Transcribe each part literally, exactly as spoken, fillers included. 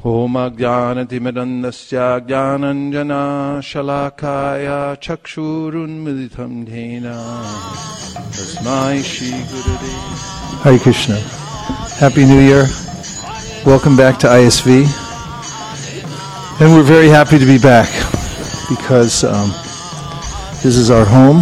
Om Ajnanatimidandasya Jnananjana Shalakaya Chakshurunmilitam Dhena Tasmai Shri Gurudev. Hare Krishna. Happy New Year. Welcome back to I S V. And we're very happy to be back because um, this is our home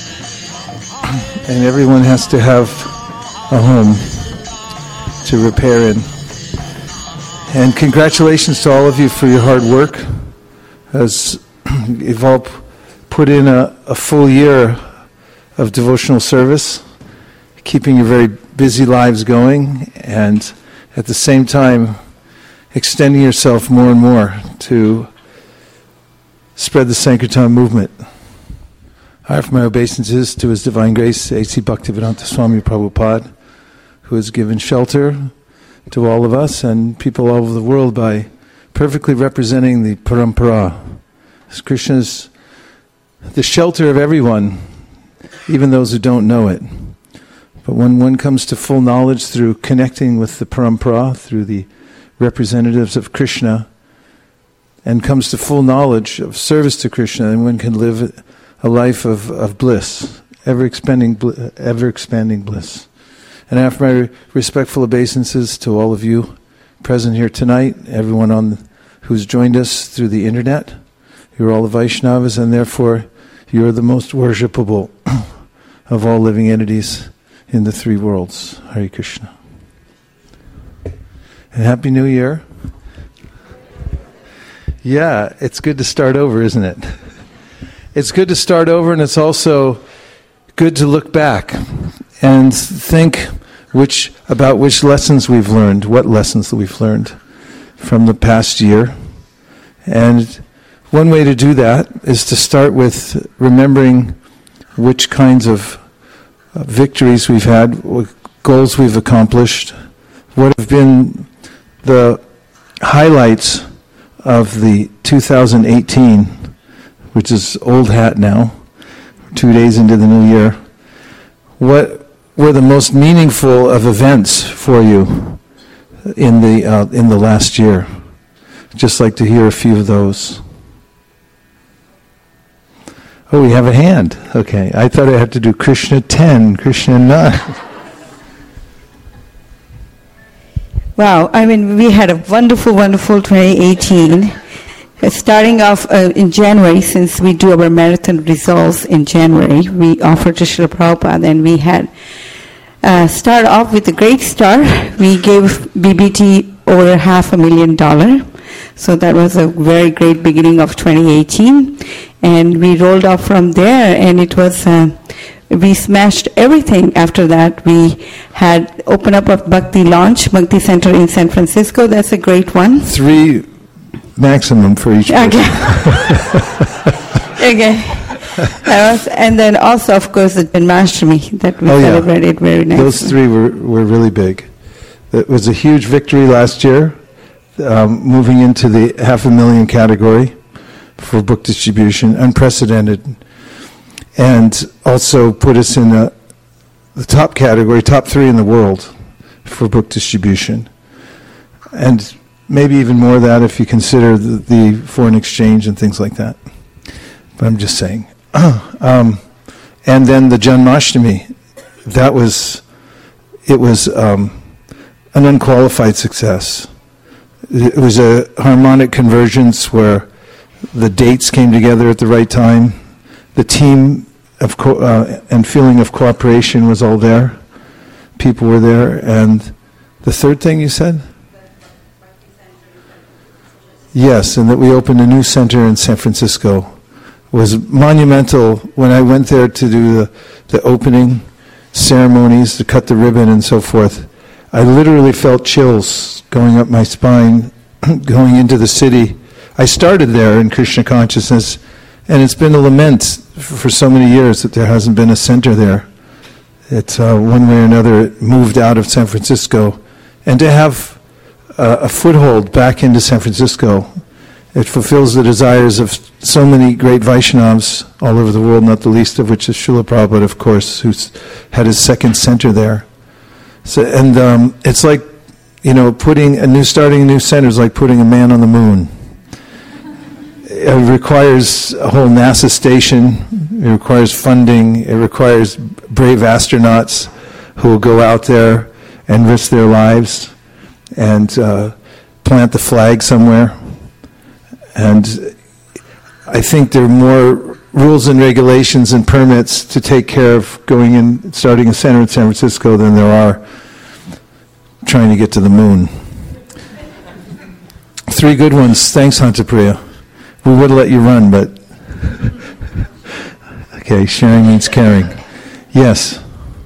and everyone has to have a home to repair in. And congratulations to all of you for your hard work, as you've all put in a, a full year of devotional service, keeping your very busy lives going, and at the same time extending yourself more and more to spread the Sankirtan movement. I offer my obeisances to His Divine Grace, A C Bhaktivedanta Swami Prabhupada, who has given shelter to all of us and people all over the world by perfectly representing the parampara. As Krishna's the shelter of everyone, even those who don't know it. But when one comes to full knowledge through connecting with the parampara, through the representatives of Krishna, and comes to full knowledge of service to Krishna, then one can live a life of, of bliss, ever expanding, ever expanding bliss. And I offer my respectful obeisances to all of you present here tonight, everyone on who's joined us through the internet. You're all the Vaishnavas, and therefore you're the most worshipable of all living entities in the three worlds. Hare Krishna. And Happy New Year. Yeah, it's good to start over, isn't it? It's good to start over, and it's also good to look back and think which about which lessons we've learned, what lessons that we've learned from the past year. And one way to do that is to start with remembering which kinds of uh, victories we've had, what goals we've accomplished, what have been the highlights of the two thousand eighteen, which is old hat now, two days into the new year. What were the most meaningful of events for you in the uh, in the last year? Just like to hear a few of those. Oh, we have a hand. Okay, I thought I had to do Krishna ten, Krishna nine. Wow, I mean, we had a wonderful, wonderful twenty eighteen. Uh, starting off uh, in January, since we do our marathon results in January, we offered to Srila Prabhupada, and we had uh, start off with a great start. We gave B B T over half a million dollar. So that was a very great beginning of twenty eighteen. And we rolled off from there, and it was, uh, we smashed everything after that. We had opened up a Bhakti launch, Bhakti Center in San Francisco. That's a great one. Three maximum for each person. Okay. Okay. Was, and then also, of course, the Janmashtami that we oh, celebrated yeah. very nicely. Those three were, were really big. It was a huge victory last year, um, moving into the half a million category for book distribution, unprecedented, and also put us in the, the top category, top three in the world for book distribution. And maybe even more of that if you consider the, the foreign exchange and things like that. But I'm just saying. um, and then the Janmashtami, that was, it was um, an unqualified success. It was a harmonic convergence where the dates came together at the right time. The team of co- uh, and feeling of cooperation was all there. People were there. And the third thing you said? Yes, and that we opened a new center in San Francisco was monumental. When I went there to do the, the opening ceremonies, to cut the ribbon and so forth, I literally felt chills going up my spine, going into the city. I started there in Krishna consciousness, and it's been a lament for so many years that there hasn't been a center there. It's uh, one way or another, it moved out of San Francisco. And to have uh, a foothold back into San Francisco, it fulfills the desires of so many great Vaishnavas all over the world, not the least of which is Srila Prabhupada, of course, who's had his second center there. So, and um, it's like you know, putting a new, starting a new center is like putting a man on the moon. It requires a whole NASA station. It requires funding. It requires brave astronauts who will go out there and risk their lives and uh, plant the flag somewhere. And I think there are more rules and regulations and permits to take care of going in, starting a center in San Francisco than there are trying to get to the moon. Three good ones. Thanks, Hantapriya. We would have let you run, but okay, sharing means caring. Yes.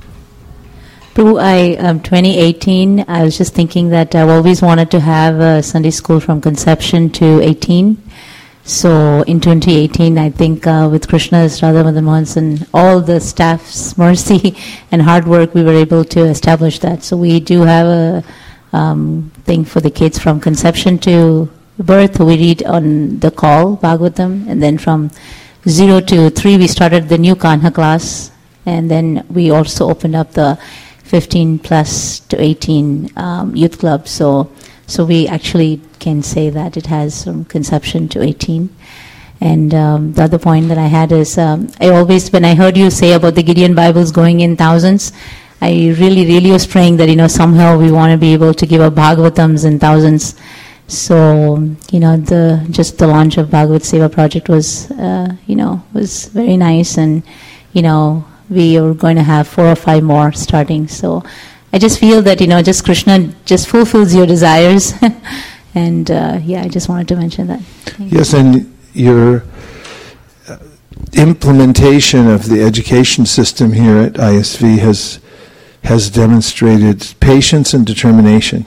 Prabhu, I, um, twenty eighteen, I was just thinking that I've always wanted to have a Sunday school from conception to eighteen. So in twenty eighteen, I think uh, with Krishna's, Radha Madan Mohan's, and all the staff's mercy and hard work, we were able to establish that. So we do have a um, thing for the kids from conception to birth. We read on the call, Bhagavatam, and then from zero to three, we started the new Kanha class, and then we also opened up the fifteen plus to eighteen um, youth club. So, so we actually can say that it has from conception to eighteen. And um, the other point that I had is, um, I always, when I heard you say about the Gideon Bibles going in thousands, I really, really was praying that, you know, somehow we want to be able to give up Bhagavatams in thousands. So, you know, the just the launch of Bhagavat Seva project was, uh, you know, was very nice. And, you know, we are going to have four or five more starting. So I just feel that, you know, just Krishna just fulfills your desires. And, uh, yeah, I just wanted to mention that. Thank yes, you. and your uh, implementation of the education system here at I S V has has demonstrated patience and determination,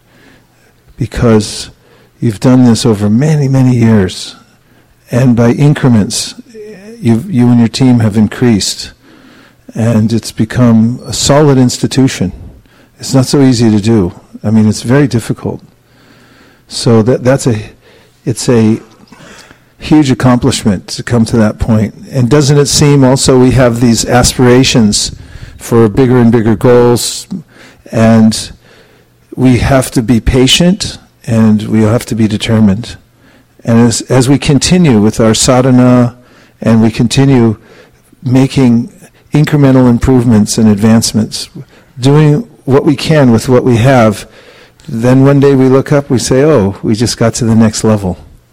because you've done this over many, many years, and by increments, you've, you and your team have increased, and it's become a solid institution. It's not so easy to do. I mean, it's very difficult. So that that's a, it's a huge accomplishment to come to that point. And doesn't it seem also we have these aspirations for bigger and bigger goals, and we have to be patient, and we have to be determined. And as as we continue with our sadhana, and we continue making incremental improvements and advancements, doing what we can with what we have, then one day we look up, we say, oh, we just got to the next level.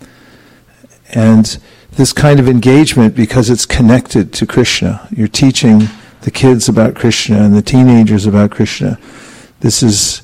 And this kind of engagement, because it's connected to Krishna, you're teaching the kids about Krishna and the teenagers about Krishna. This is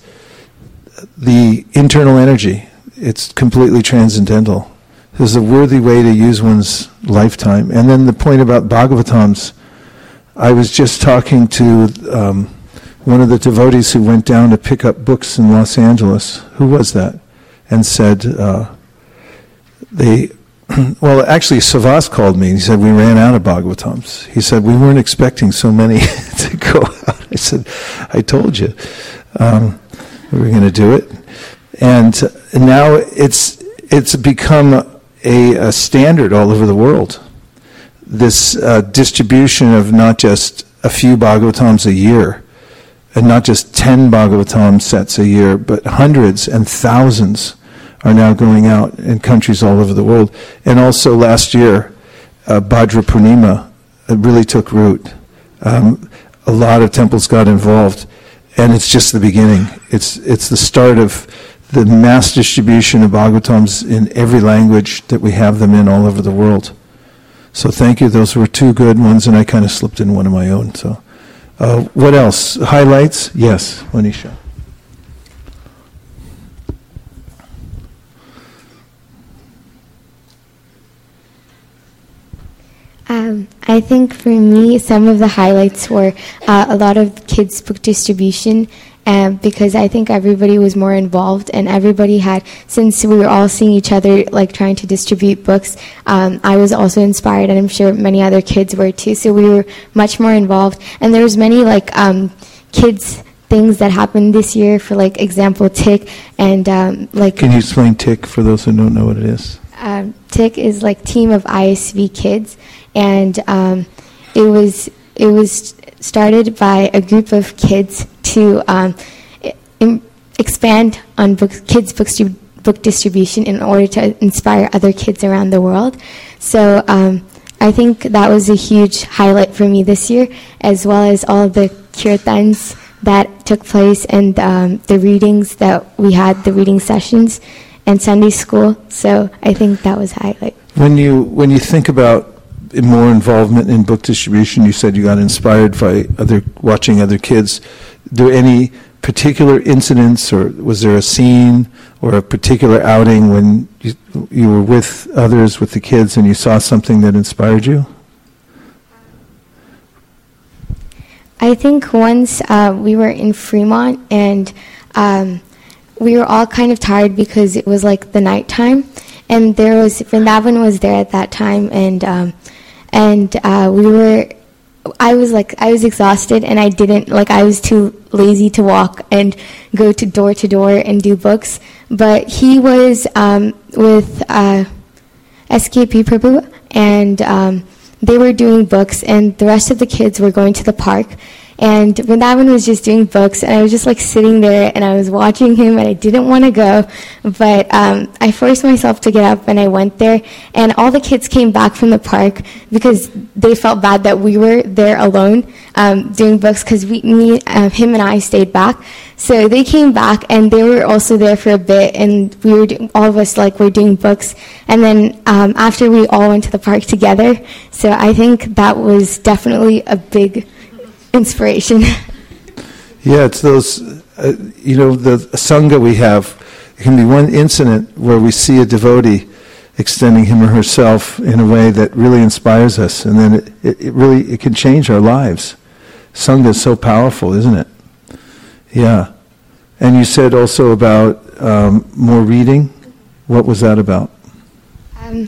the internal energy. It's completely transcendental. This is a worthy way to use one's lifetime. And then the point about Bhagavatams, I was just talking to um, one of the devotees who went down to pick up books in Los Angeles. Who was that? And said, uh, they, well, actually, Savas called me and he said, we ran out of Bhagavatams. He said, we weren't expecting so many to go out. I said, I told you. Um, we were going to do it. And now it's it's become a, a standard all over the world. This uh, distribution of not just a few Bhagavatams a year, and not just ten Bhagavatam sets a year, but hundreds and thousands are now going out in countries all over the world. And also last year, uh, Bhadra Purnima uh, really took root. Um, a lot of temples got involved, and it's just the beginning. It's it's the start of the mass distribution of Bhagavatams in every language that we have them in all over the world. So thank you. Those were two good ones, and I kind of slipped in one of my own. So, uh, what else? Highlights? Yes, Manisha. Um, I think for me, some of the highlights were uh, a lot of kids' book distribution, um, because I think everybody was more involved, and everybody had, since we were all seeing each other, like trying to distribute books, um, I was also inspired, and I'm sure many other kids were too, so we were much more involved. And there was many like um, kids things that happened this year, for like example, T I C, and um, like... Can you explain T I C for those who don't know what it is? Um, T I C is like Team of I S V Kids, and um, it was it was started by a group of kids to um, im- expand on book, kids' books, book distribution in order to inspire other kids around the world. So um, I think that was a huge highlight for me this year, as well as all of the kirtans that took place and um, the readings that we had, the reading sessions and Sunday school. So I think that was a highlight. When you when you think about more involvement in book distribution, you said you got inspired by other watching other kids. Are there any particular incidents, or was there a scene or a particular outing when you, you were with others, with the kids, and you saw something that inspired you? I think once uh, we were in Fremont, and um, we were all kind of tired because it was like the nighttime, and there was Vrindavan was there at that time, and um, and uh, we were. I was like I was exhausted, and I didn't like I was too lazy to walk and go to door to door and do books. But he was um, with uh, S K P Prabhu, and um, they were doing books, and the rest of the kids were going to the park. And Vrindavan was just doing books, and I was just like sitting there, and I was watching him, and I didn't want to go, but um, I forced myself to get up, and I went there, and all the kids came back from the park because they felt bad that we were there alone um, doing books, because we, me, uh, him, and I stayed back. So they came back, and they were also there for a bit, and we were do- all of us like were doing books, and then um, after we all went to the park together. So I think that was definitely a big inspiration. Yeah, it's those, uh, you know, the Sangha we have, it can be one incident where we see a devotee extending him or herself in a way that really inspires us, and then it, it, it really, it can change our lives. Sangha is so powerful, isn't it? Yeah. And you said also about um, more reading. What was that about? Um,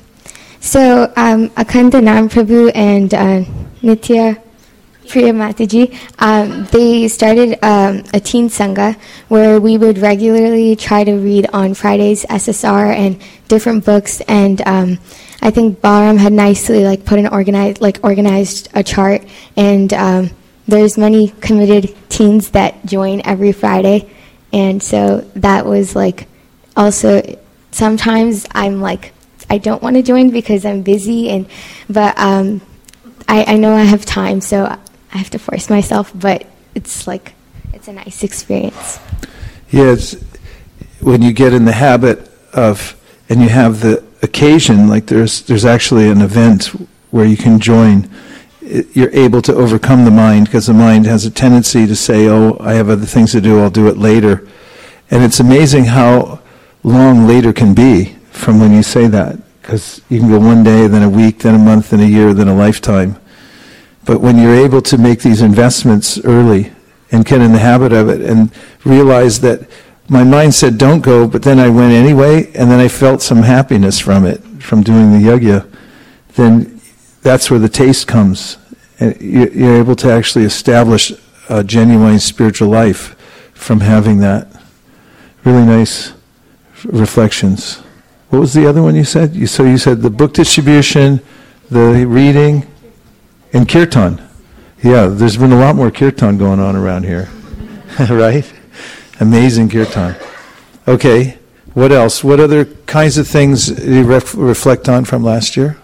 so, um, Akhanda Nam Prabhu and uh, Nitya Priya Mataji, um, they started um, a teen sangha where we would regularly try to read on Fridays S S R and different books, and um, I think Balaram had nicely like put an organized like organized a chart, and um, there's many committed teens that join every Friday, and so that was like also sometimes I'm like I don't want to join because I'm busy, and but um, I, I know I have time, so I have to force myself, but it's like, it's a nice experience. Yeah, it's when you get in the habit of, and you have the occasion, like there's there's actually an event where you can join, it, you're able to overcome the mind, because the mind has a tendency to say, oh, I have other things to do, I'll do it later. And it's amazing how long later can be from when you say that, because you can go one day, then a week, then a month, then a year, then a lifetime. But when you're able to make these investments early and get in the habit of it and realize that my mind said don't go, but then I went anyway, and then I felt some happiness from it, from doing the yajna, then that's where the taste comes. And you're able to actually establish a genuine spiritual life from having that. Really nice reflections. What was the other one you said? You, so you said the book distribution, the reading, and kirtan. Yeah, there's been a lot more kirtan going on around here. Right? Amazing kirtan. Okay, what else? What other kinds of things do you ref- reflect on from last year?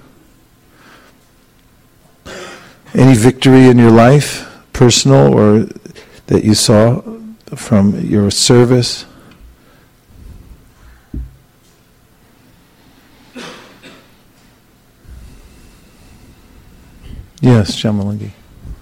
Any victory in your life, personal or that you saw from your service? Yes, Shamalangi.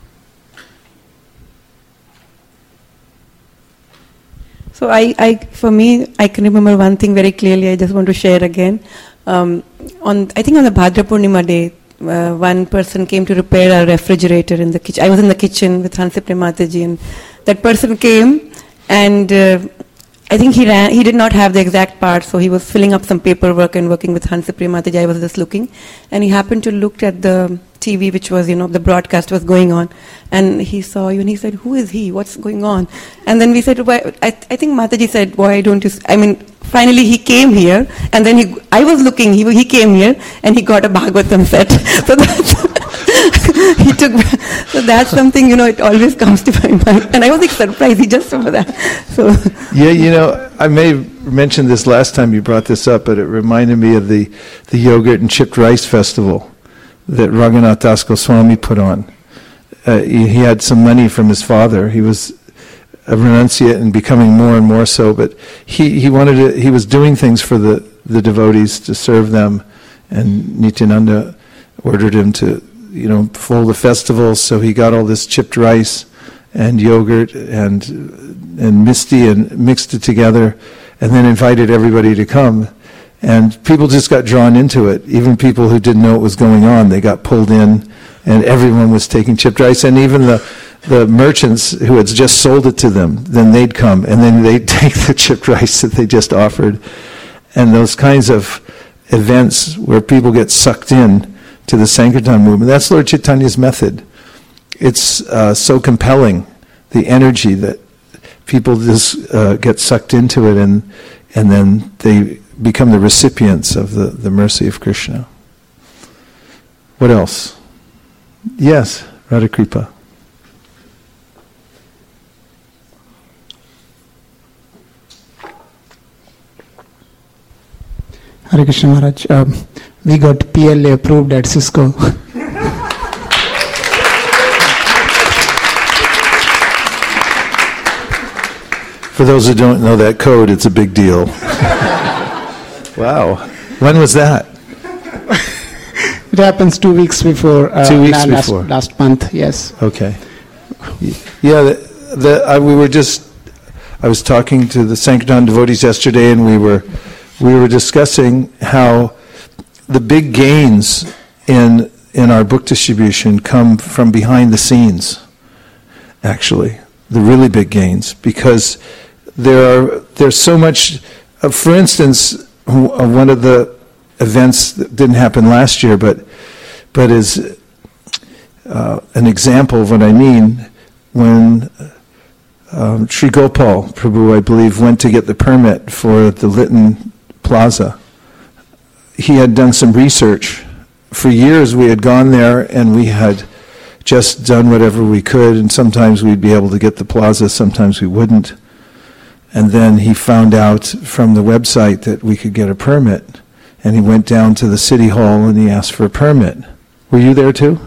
So I, I, for me, I can remember one thing very clearly. I just want to share again. Um, on, I think on the Bhadra Purnima day, uh, one person came to repair a refrigerator in the kitchen. I was in the kitchen with Hansi Premataji, and that person came, and uh, I think he ran, he did not have the exact part, so he was filling up some paperwork and working with Hansi Premataji. I was just looking, and he happened to look at the T V, which was, you know, the broadcast was going on, and he saw you, and he said, "Who is he? What's going on?" And then we said, "Why?" I, I think Mataji said, "Why don't you?" S-? I mean, finally he came here, and then he, I was looking, he he came here, and he got a Bhagavatam set. So that's he took, so that's something, you know, it always comes to my mind. And I was like surprised, he just saw that. So Yeah, you know, I may have mentioned this last time you brought this up, but it reminded me of the, the yogurt and chipped rice festival that Raghunath Das Goswami put on. Uh, he, he had some money from his father. He was a renunciate and becoming more and more so, but he, he wanted to, he was doing things for the, the devotees to serve them, and Nityananda ordered him to, you know, fold the festival, so he got all this chipped rice and yogurt and and misti and mixed it together, and then invited everybody to come. And people just got drawn into it. Even people who didn't know what was going on, they got pulled in, and everyone was taking chipped rice. And even the the merchants who had just sold it to them, then they'd come, and then they'd take the chipped rice that they just offered. And those kinds of events where people get sucked in to the Sankirtan movement, that's Lord Chaitanya's method. It's uh, so compelling, the energy that people just uh, get sucked into it, and and then they become the recipients of the, the mercy of Krishna. What else? Yes, Radhakripa. Hare Krishna Maharaj, um, we got P L A approved at Cisco. For those who don't know that code, it's a big deal. Wow. When was that? It happens two weeks before. Uh, Two weeks last, before. Last month, yes. Okay. Yeah, the, the, I, we were just, I was talking to the Sankirtan devotees yesterday, and we were we were discussing how the big gains in in our book distribution come from behind the scenes, actually. The really big gains, because there are there's so much, uh, for instance, w- uh, one of the events that didn't happen last year, but but is uh, an example of what I mean, when um, Sri Gopal Prabhu, I believe, went to get the permit for the Lytton Plaza. He had done some research. For years we had gone there and we had just done whatever we could, and sometimes we'd be able to get the plaza, sometimes we wouldn't. And then he found out from the website that we could get a permit, and he went down to the city hall and he asked for a permit. Were you there too?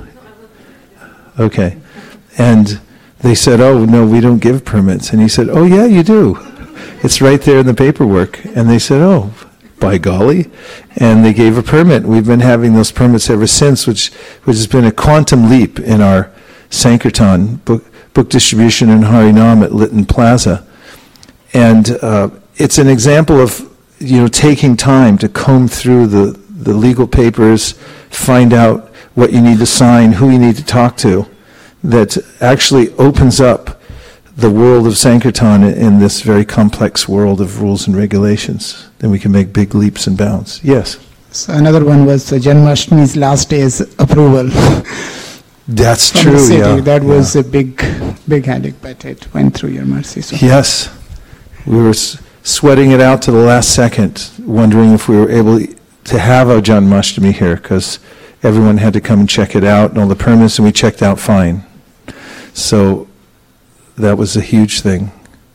Okay. And they said, oh, no, we don't give permits. And he said, oh, yeah, you do. It's right there in the paperwork. And they said, oh, by golly. And they gave a permit. We've been having those permits ever since, which which has been a quantum leap in our Sankirtan book, book distribution in Harinam at Lytton Plaza. And uh, it's an example of, you know, taking time to comb through the, the legal papers, find out what you need to sign, who you need to talk to, that actually opens up the world of Sankirtan in this very complex world of rules and regulations. Then we can make big leaps and bounds. Yes? So another one was uh, Janmashtami's last day's approval. That's from true, the city. yeah. That was yeah. a big, big headache, but it went through your mercy. So. Yes. We were s- sweating it out to the last second, wondering if we were able to have a Janmashtami here, because everyone had to come and check it out, and all the permits, and we checked out fine. So that was a huge thing.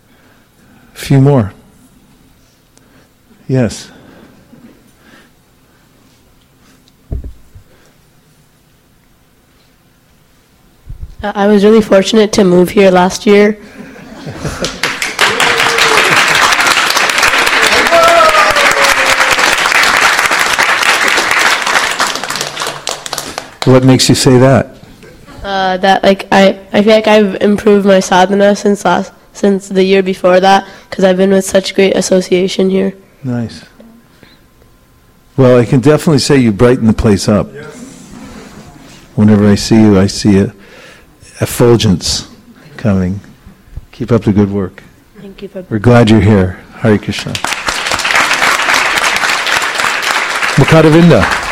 A few more. Yes. Uh, I was really fortunate to move here last year. What makes you say that? Uh, that like I, I feel like I've improved my sadhana since last since the year before that, because I've been with such great association here. Nice. Well, I can definitely say you brighten the place up. Yes. Whenever I see you, I see a effulgence coming. Keep up the good work. Thank you. We're glad you're here. Hare Krishna. Mukadavinda.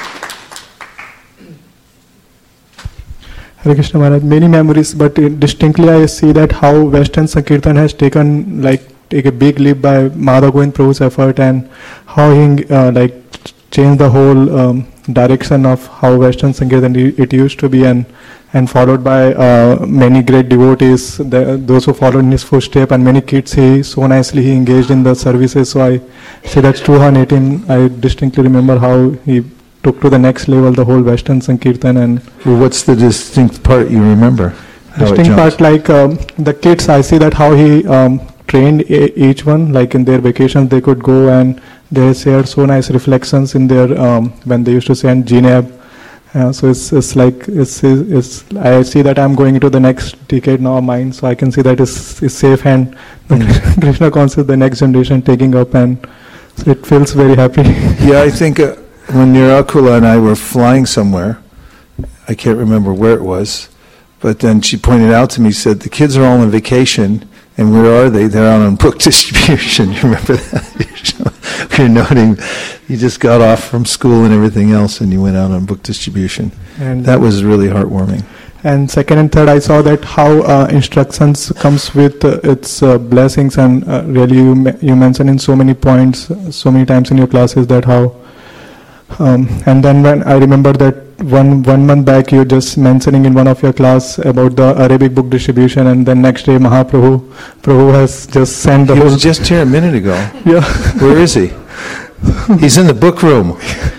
Hare Krishna Maharaj, many memories, but uh, distinctly I see that how Western Sankirtan has taken like take a big leap by Madhav Govind Prabhu's effort, and how he uh, like changed the whole um, direction of how Western Sankirtan it used to be, and and followed by uh, many great devotees, the, those who followed in his footsteps, and many kids. He so nicely he engaged in the services. So I say that's two thousand eighteen. I distinctly remember how he took to the next level the whole Western Sankirtan. And well, what's the distinct part you remember? Distinct part, like um, the kids, I see that how he um, trained a- each one. Like in their vacations, they could go and they shared so nice reflections in their um, when they used to send G N A B. Uh, so it's, it's like it's, it's I see that I'm going into the next decade now of mine, so I can see that it's, it's safe, and the mm. Krishna consciousness, the next generation taking up, and so it feels very happy. Yeah, I think uh, when Nirakula and I were flying somewhere, I can't remember where it was, but then she pointed out to me, said the kids are all on vacation, and where are they? They're out on book distribution. You remember that? You're noting you just got off from school and everything else, and you went out on book distribution. And that was really heartwarming. And second and third, I saw that how uh, instructions comes with uh, its uh, blessings, and uh, really you ma- you mentioned in so many points, uh, so many times in your classes that how. Um, and then when I remember that one one month back, you just mentioning in one of your class about the Arabic book distribution, and then next day Mahaprabhu Prabhu has just sent the he whole. was just here a minute ago. Yeah. Where is he? He's in the book room.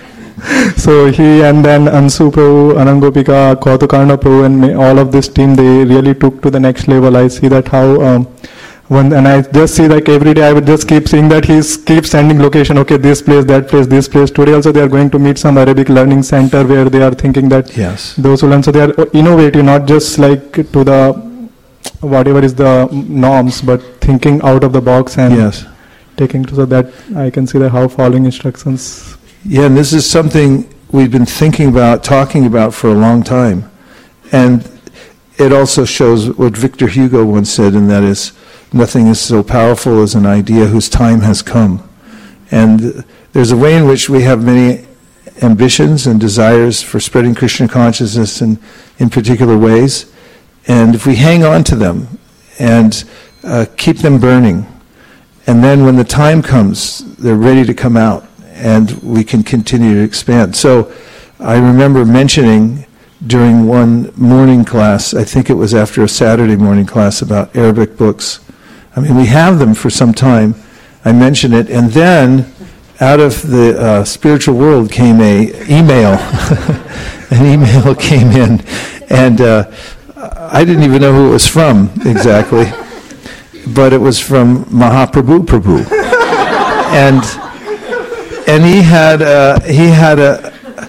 So he and then Ansu Prabhu, Anangopika, Kautukarna Prabhu, and me- all of this team, they really took to the next level. I see that how. Um, One, and I just see like every day I would just keep seeing that he's keep sending location, okay, this place, that place, this place. Today also they are going to meet some Arabic learning center where they are thinking that yes. those who learn, so they are innovative, not just like to the whatever is the norms, but thinking out of the box and yes. taking to, so that I can see that how following instructions. Yeah, and this is something we've been thinking about, talking about for a long time. And it also shows what Victor Hugo once said, and that is, nothing is so powerful as an idea whose time has come. And there's a way in which we have many ambitions and desires for spreading Krishna consciousness in, in particular ways. And if we hang on to them and uh, keep them burning, and then when the time comes, they're ready to come out, and we can continue to expand. So I remember mentioning during one morning class, I think it was after a Saturday morning class, about Arabic books. I mean, we have them for some time. I mentioned it, and then out of the uh, spiritual world came a email. An email came in, and uh, I didn't even know who it was from exactly, but it was from Mahaprabhu Prabhu, and and he had uh, he had a,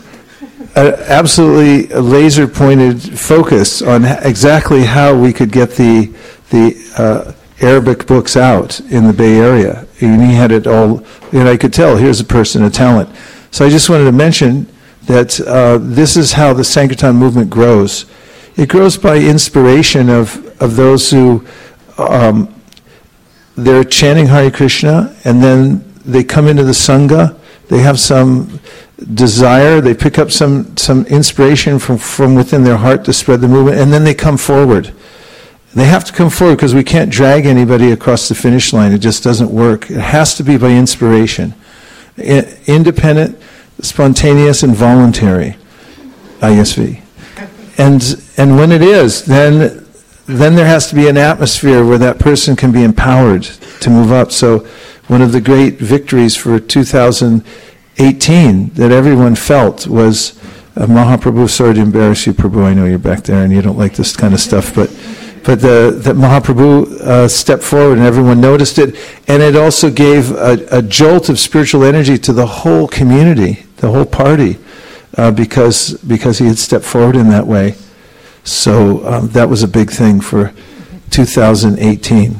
a absolutely laser pointed focus on exactly how we could get the the. Uh, Arabic books out in the Bay Area, and he had it all, and I could tell, here's a person, a talent. So I just wanted to mention that uh, this is how the Sankirtan movement grows. It grows by inspiration of, of those who, um, they're chanting Hare Krishna, and then they come into the Sangha, they have some desire, they pick up some, some inspiration from, from within their heart to spread the movement, and then they come forward. They have to come forward because we can't drag anybody across the finish line. It just doesn't work. It has to be by inspiration. I- independent, spontaneous, and voluntary. I S V. And and when it is, then then there has to be an atmosphere where that person can be empowered to move up. So one of the great victories for two thousand eighteen that everyone felt was uh, Mahaprabhu, sorry to embarrass you, Prabhu, I know you're back there and you don't like this kind of stuff, but But the, that Mahaprabhu uh, stepped forward and everyone noticed it. And it also gave a, a jolt of spiritual energy to the whole community, the whole party, uh, because because he had stepped forward in that way. So um, that was a big thing for two thousand eighteen.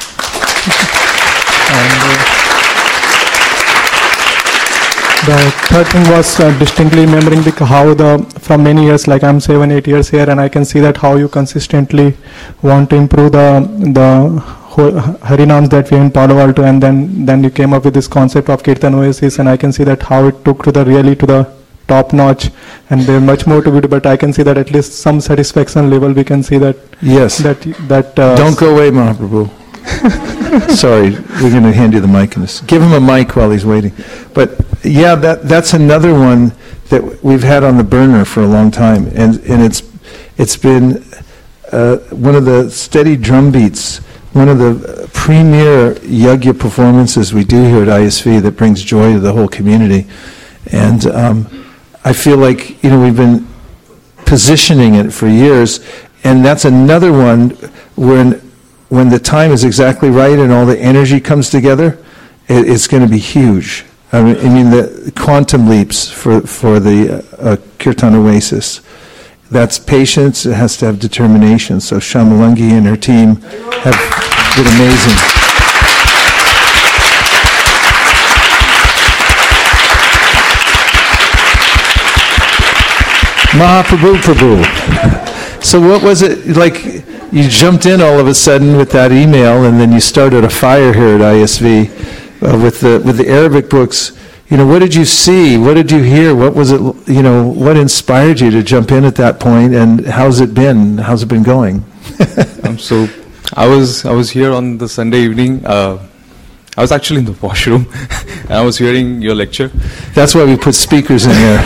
The third thing was uh, distinctly remembering the, how the from many years, like I'm seven, eight years here, and I can see that how you consistently want to improve the the Harinams that we have in Palo Alto, and then then you came up with this concept of Kirtan Oasis, and I can see that how it took to the really to the top notch, and there's much more to it, but I can see that at least some satisfaction level we can see that. Yes. That that. Uh, Don't go away, Mahaprabhu. Sorry, we're going to hand you the mic. And just give him a mic while he's waiting. But yeah, that that's another one that we've had on the burner for a long time, and and it's it's been uh, one of the steady drum beats, one of the premier yagya performances we do here at I S V that brings joy to the whole community. And um, I feel like, you know, we've been positioning it for years, and that's another one when when the time is exactly right and all the energy comes together, it, it's going to be huge. I mean, I mean the quantum leaps for, for the uh, uh, Kirtan Oasis. That's patience. It has to have determination. So Shamalangi and her team have been amazing. Mahaprabhu Prabhu. So what was it like? You jumped in all of a sudden with that email, and then you started a fire here at I S V uh, with the with the Arabic books. You know, what did you see? What did you hear? What was it? You know, what inspired you to jump in at that point? And how's it been? How's it been going? um, so, I was I was here on the Sunday evening. Uh, I was actually in the washroom, and I was hearing your lecture. That's why we put speakers in here.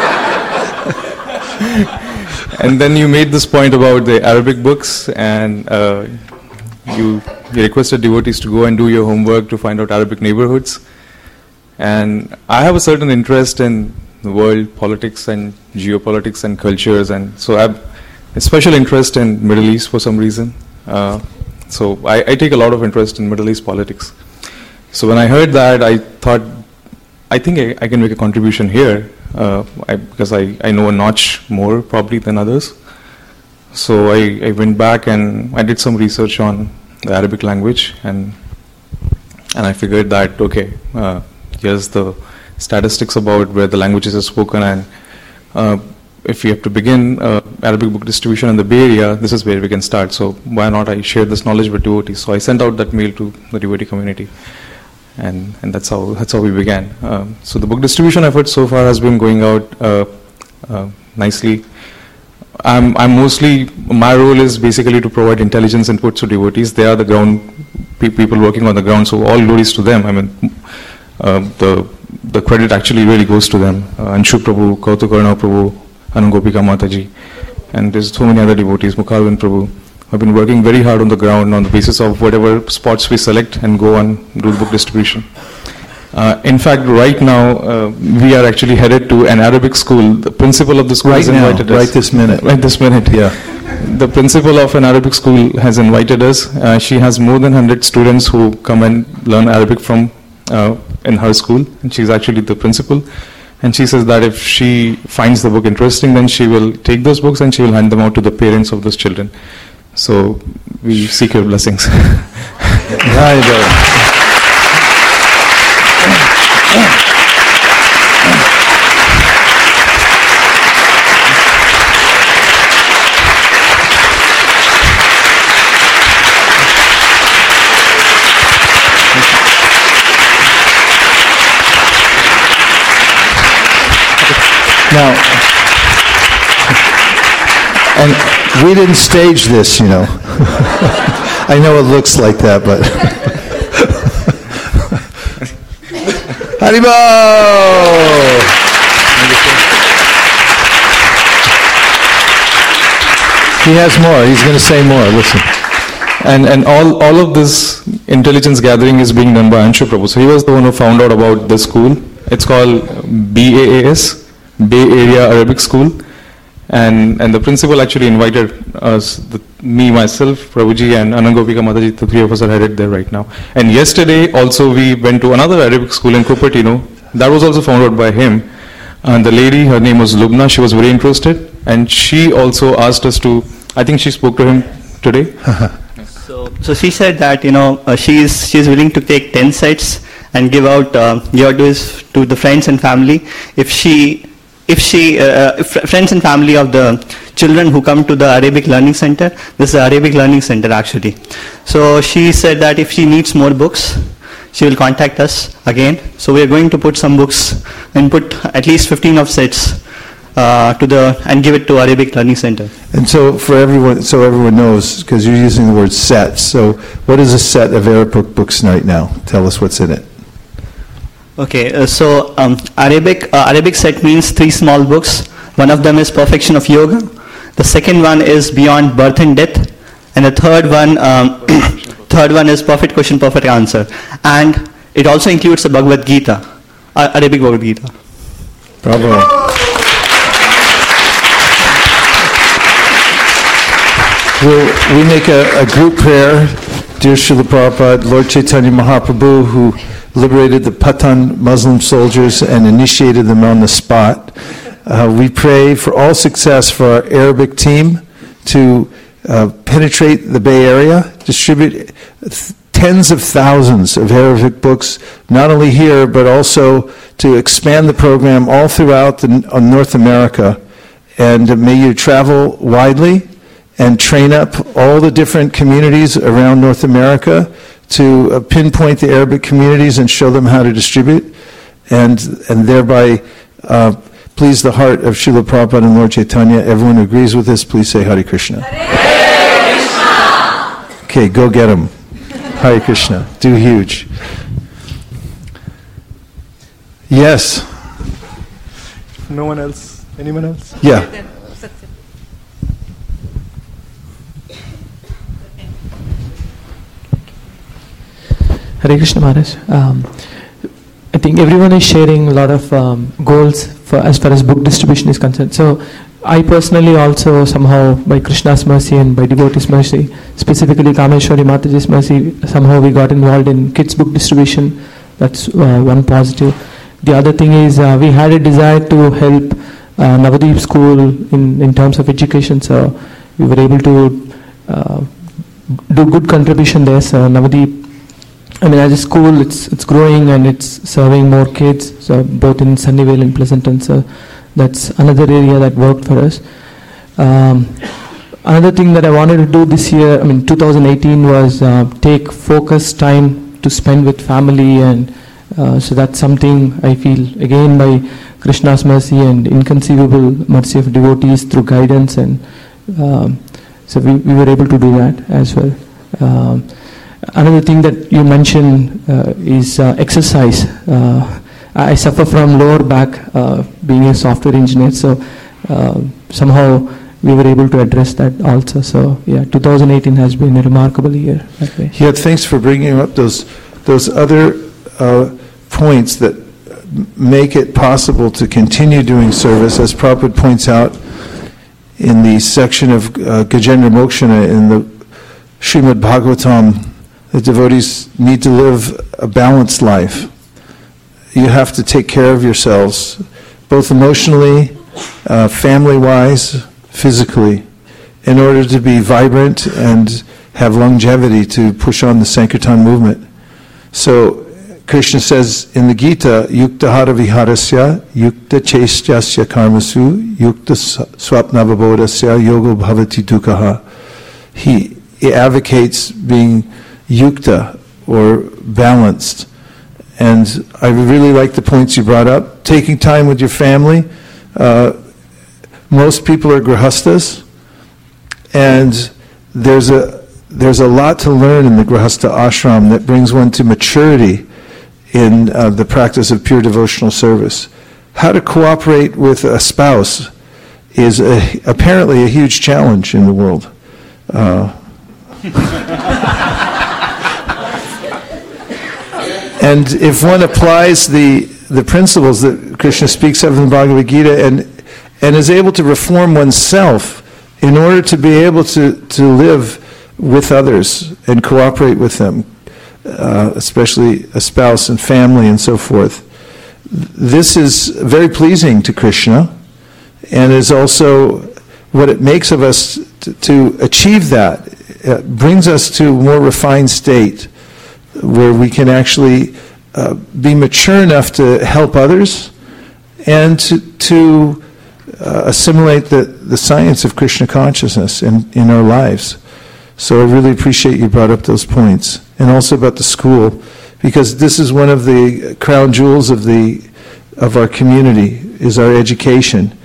And then you made this point about the Arabic books, and uh, you, you requested devotees to go and do your homework to find out Arabic neighborhoods. And I have a certain interest in the world politics and geopolitics and cultures, and so I have a special interest in Middle East for some reason. Uh, so I, I take a lot of interest in Middle East politics. So when I heard that, I thought, I think I, I can make a contribution here. Uh, I, because I, I know a notch more probably than others. So I, I went back and I did some research on the Arabic language, and and I figured that, okay, uh, here's the statistics about where the languages are spoken, and uh, if we have to begin uh, Arabic book distribution in the Bay Area, this is where we can start. So why not I share this knowledge with devotees? So I sent out that mail to the devotee community. And, and that's how that's how we began. Um, so the book distribution effort so far has been going out uh, uh, nicely. I'm I'm mostly my role is basically to provide intelligence inputs to devotees. They are the ground pe- people working on the ground. So all glories to them. I mean, uh, the the credit actually really goes to them. Uh, Anshu Prabhu, Kautukarna Prabhu, Anangopika Mataji, and there's so many other devotees. Mukharvin Prabhu. I've been working very hard on the ground on the basis of whatever spots we select and go and do the book distribution. Uh, in fact, right now, uh, we are actually headed to an Arabic school. The principal of the school right has now, invited us. Right this minute. Right this minute, yeah. The principal of an Arabic school has invited us. Uh, she has more than one hundred students who come and learn Arabic from uh, in her school. And she's actually the principal. And she says that if she finds the book interesting, then she will take those books and she will hand them out to the parents of those children. So we seek your blessings. Now, and we didn't stage this, you know. I know it looks like that, but Haribo! He has more. He's going to say more. Listen. And and all, all of this intelligence gathering is being done by Anshu Prabhu. So he was the one who found out about the school. It's called B A A S, Bay Area Arabic School. And and the principal actually invited us, the, me, myself, Prabhuji, and Anangopika Mataji, the three of us are headed there right now. And yesterday also we went to another Arabic school in Cupertino. That was also founded by him. And the lady, her name was Lubna, she was very interested. And she also asked us to, I think she spoke to him today. so, so she said that, you know, uh, she is she is willing to take ten sets and give out uh, give out to, his, to the friends and family if she if she, uh, if friends and family of the children who come to the Arabic Learning Center. This is the Arabic Learning Center actually. So she said that if she needs more books, she will contact us again. So we are going to put some books and put at least fifteen of sets uh, to the and give it to Arabic Learning Center. And so for everyone, so everyone knows, because you're using the word sets. So what is a set of Arabic books right now? Tell us what's in it. Okay, uh, so um, Arabic uh, Arabic set means three small books. One of them is Perfection of Yoga. The second one is Beyond Birth and Death, and the third one um, third one is Perfect Question, Perfect Answer. And it also includes the Bhagavad Gita, uh, Arabic Bhagavad Gita. Bravo. We'll, we make a, a group prayer, dear Srila Prabhupada, Lord Chaitanya Mahaprabhu, who liberated the Pathan Muslim soldiers and initiated them on the spot. Uh, we pray for all success for our Arabic team to uh, penetrate the Bay Area, distribute th- tens of thousands of Arabic books, not only here, but also to expand the program all throughout the, uh, North America. And uh, may you travel widely and train up all the different communities around North America to uh, pinpoint the Arabic communities and show them how to distribute, and and thereby uh, please the heart of Srila Prabhupada and Lord Chaitanya. Everyone who agrees with this, please say Hare Krishna. Hare Krishna. Okay, go get them. Hare Krishna. Do huge. Yes. No one else? Anyone else? Yeah. Hare Krishna Maharaj. Um, I think everyone is sharing a lot of um, goals for as far as book distribution is concerned. So I personally also somehow, by Krishna's mercy and by devotees' mercy, specifically Kameshwari Mataji's mercy, somehow we got involved in kids' book distribution. That's uh, one positive. The other thing is uh, we had a desire to help uh, Navadip school in, in terms of education. So we were able to uh, do good contribution there. So Navadip, I mean, as a school, it's it's growing and it's serving more kids, so both in Sunnyvale and Pleasanton. So that's another area that worked for us. Um, another thing that I wanted to do this year, I mean, two thousand eighteen, was uh, take focused time to spend with family, and uh, so that's something I feel, again, by Krishna's mercy and inconceivable mercy of devotees through guidance, and um, so we, we were able to do that as well. Um, Another thing that you mentioned uh, is uh, exercise. Uh, I suffer from lower back, uh, being a software engineer, so uh, somehow we were able to address that also. So yeah, two thousand eighteen has been a remarkable year that way. Yeah, thanks for bringing up those those other uh, points that make it possible to continue doing service, as Prabhupada points out in the section of uh, Gajendra Mokshana in the Srimad Bhagavatam. The devotees need to live a balanced life. You have to take care of yourselves, both emotionally, uh, family-wise, physically, in order to be vibrant and have longevity to push on the Sankirtan movement. So Krishna says in the Gita, Yukta hara viharasya, yukta chestasya karmasu, yukta swapnavabodasya, yogo bhavati dukkha. He, he advocates being yukta, or balanced. And I really like the points you brought up. Taking time with your family. Uh, most people are grihastas, and there's a there's a lot to learn in the grihastha ashram that brings one to maturity in uh, the practice of pure devotional service. How to cooperate with a spouse is a, apparently a huge challenge in the world. Uh, And if one applies the, the principles that Krishna speaks of in the Bhagavad Gita and, and is able to reform oneself in order to be able to, to live with others and cooperate with them, uh, especially a spouse and family and so forth, this is very pleasing to Krishna, and is also what it makes of us to, to achieve that. It brings us to a more refined state, where we can actually uh, be mature enough to help others and to, to uh, assimilate the, the science of Krishna consciousness in, in our lives. So I really appreciate you brought up those points. And also about the school, because this is one of the crown jewels of the of our community, is our education.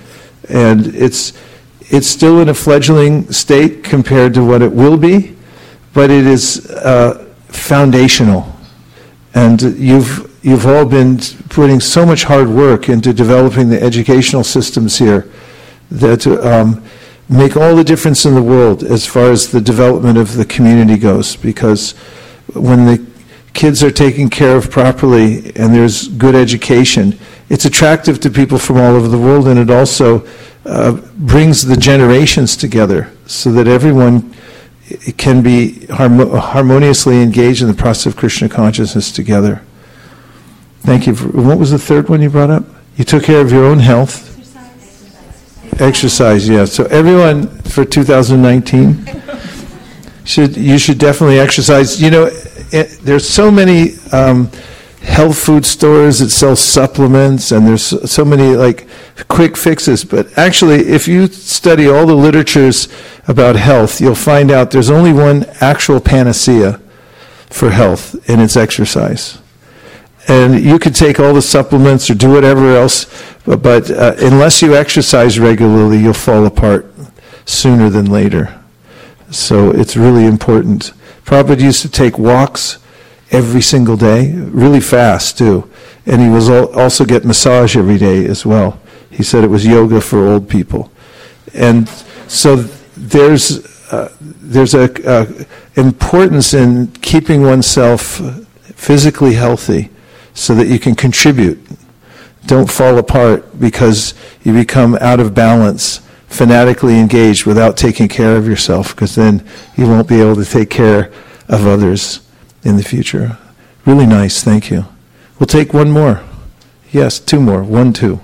And it's it's still in a fledgling state compared to what it will be, but it is uh, foundational. And you've you've all been putting so much hard work into developing the educational systems here that um, make all the difference in the world as far as the development of the community goes. Because when the kids are taken care of properly and there's good education, it's attractive to people from all over the world, and it also uh, brings the generations together so that everyone can be harmo- harmoniously engaged in the process of Krishna consciousness together. Thank you. For, what was the third one you brought up? You took care of your own health. Exercise, Exercise yeah. So everyone for two thousand nineteen, should you should definitely exercise. You know, it, there's so many um, health food stores that sell supplements, and there's so many like quick fixes. But actually, if you study all the literatures about health, you'll find out there's only one actual panacea for health, and it's exercise. And you could take all the supplements or do whatever else, but, but uh, unless you exercise regularly, you'll fall apart sooner than later. So it's really important. Prabhupada used to take walks every single day, really fast too. And he was al- also get massage every day as well. He said it was yoga for old people. And so there's uh, there's a uh, importance in keeping oneself physically healthy so that you can contribute. Don't fall apart because you become out of balance, fanatically engaged without taking care of yourself, because then you won't be able to take care of others in the future. Really nice, thank you. We'll take one more. Yes, two more. One, two.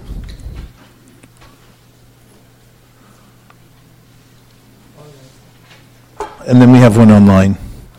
And then we have one online.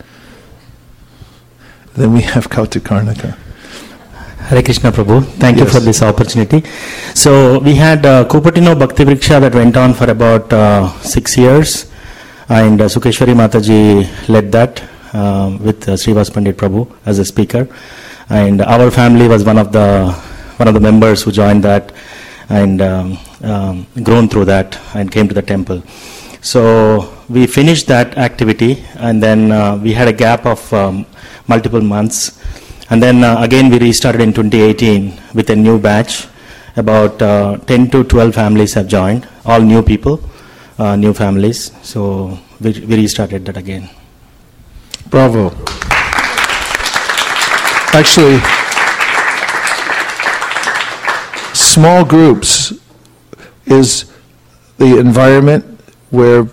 Then we have Kautik Karnaka. Hare Krishna Prabhu, thank yes. you for this opportunity. So we had uh, Kupatino Bhakti Vriksha that went on for about uh, six years, and uh, Sukeshwari Mataji led that uh, with uh, Srivas Pandit Prabhu as a speaker, and our family was one of the one of the members who joined that and um, um, grown through that and came to the temple. So we finished that activity, and then uh, we had a gap of um, multiple months. And then uh, again we restarted in twenty eighteen with a new batch. About uh, ten to twelve families have joined, all new people, uh, new families. So we, we restarted that again. Bravo. Actually, small groups is the environment where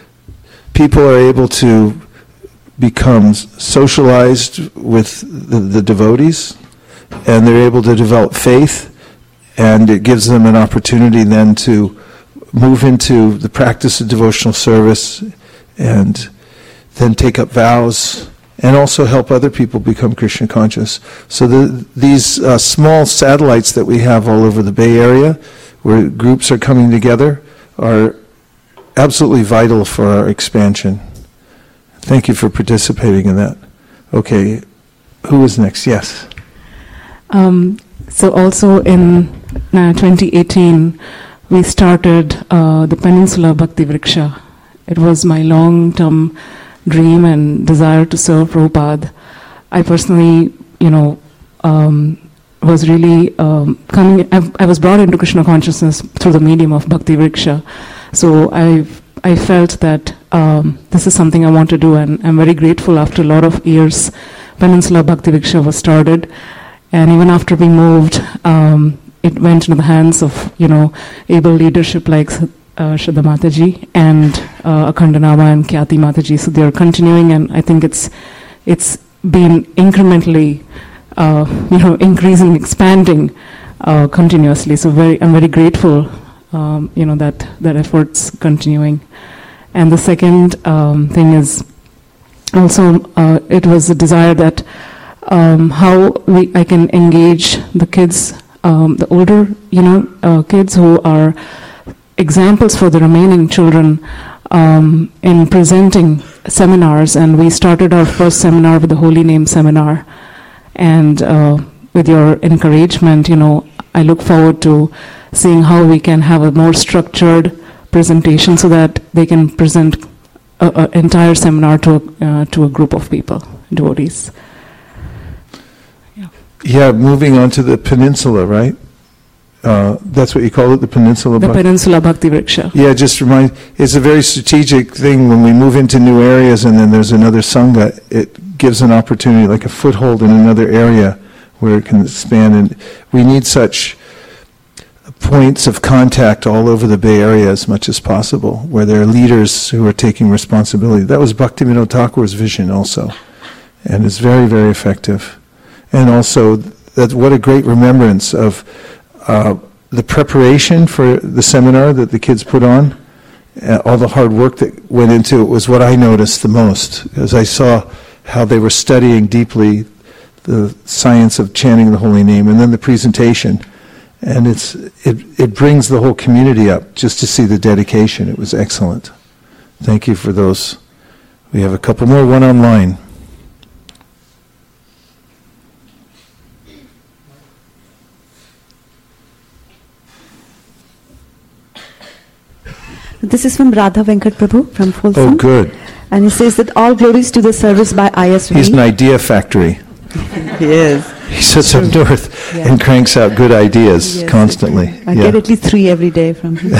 people are able to become socialized with the, the devotees, and they're able to develop faith, and it gives them an opportunity then to move into the practice of devotional service and then take up vows and also help other people become Krishna conscious. So the, these uh, small satellites that we have all over the Bay Area, where groups are coming together, are absolutely vital for our expansion. Thank you for participating in that. Okay, who is next? Yes. Um, so also in uh, twenty eighteen, we started uh, the Peninsula Bhakti Vriksha. It was my long-term dream and desire to serve Prabhupada. I personally, you know, um, was really um, coming. I, I was brought into Krishna consciousness through the medium of Bhakti Vriksha. So I I felt that um, this is something I want to do, and I'm very grateful. After a lot of years, Peninsula Bhakti Vriksha was started, and even after we moved, um, it went into the hands of, you know, able leadership like uh, Shraddha Mataji and uh, Akhandanama and Kyati Mataji. So they are continuing, and I think it's it's been incrementally, uh, you know, increasing, expanding uh, continuously. So very, I'm very grateful. Um, you know, that, that effort's continuing. And the second um, thing is also, uh, it was a desire that um, how we I can engage the kids, um, the older, you know, uh, kids who are examples for the remaining children um, in presenting seminars. And we started our first seminar with the Holy Name Seminar. And uh, with your encouragement, you know, I look forward to seeing how we can have a more structured presentation so that they can present an entire seminar to uh, to a group of people, devotees. Yeah. Yeah, moving on to the peninsula, right? Uh, that's what you call it, the Peninsula The Bhakti. Peninsula Bhakti Vriksha. Yeah, just remind, it's a very strategic thing when we move into new areas and then there's another Sangha, it gives an opportunity, like a foothold in another area where it can expand. And we need such points of contact all over the Bay Area as much as possible, where there are leaders who are taking responsibility. That was Bhaktivinoda Thakur's vision also, and it's very, very effective. And also, that what a great remembrance of uh, the preparation for the seminar that the kids put on, uh, all the hard work that went into it was what I noticed the most, as I saw how they were studying deeply the science of chanting the holy name, and then the presentation. And it's it, it brings the whole community up just to see the dedication. It was excellent. Thank you for those. We have a couple more, one online. This is from Radha Venkat Prabhu from Folsom. Oh, good. And he says that all glories to the service by I S V. He's an idea factory. Yes. He sits up north yeah. and cranks out good ideas yes, constantly. I yeah. get at least three every day from him.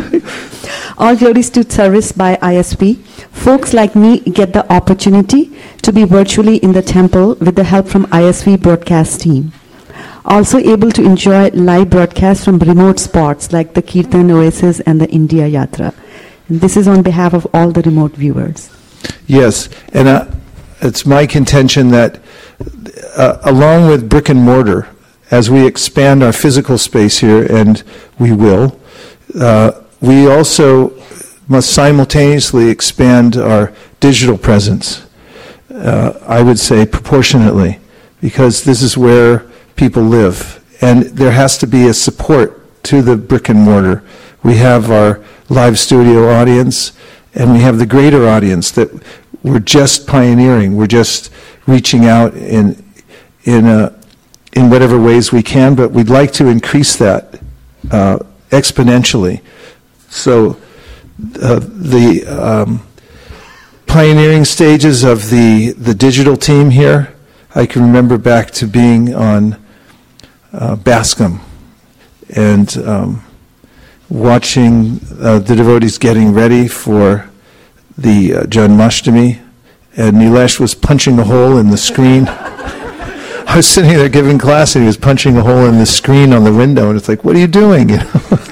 All glories to service by I S V. Folks like me get the opportunity to be virtually in the temple with the help from I S V broadcast team. Also able to enjoy live broadcasts from remote spots like the Kirtan Oasis and the India Yatra. And this is on behalf of all the remote viewers. Yes, and uh, it's my contention that uh, along with brick and mortar, as we expand our physical space here, and we will, uh, we also must simultaneously expand our digital presence, uh, I would say proportionately, because this is where people live. And there has to be a support to the brick and mortar. We have our live studio audience, and we have the greater audience that we're just pioneering. We're just reaching out in in a, in whatever ways we can, but we'd like to increase that uh, exponentially. So uh, the um, pioneering stages of the, the digital team here, I can remember back to being on uh, Bascom and um, watching uh, the devotees getting ready for the uh, Janmashtami, and Nilesh was punching a hole in the screen. I was sitting there giving class, and he was punching a hole in the screen on the window, and it's like, what are you doing? You know?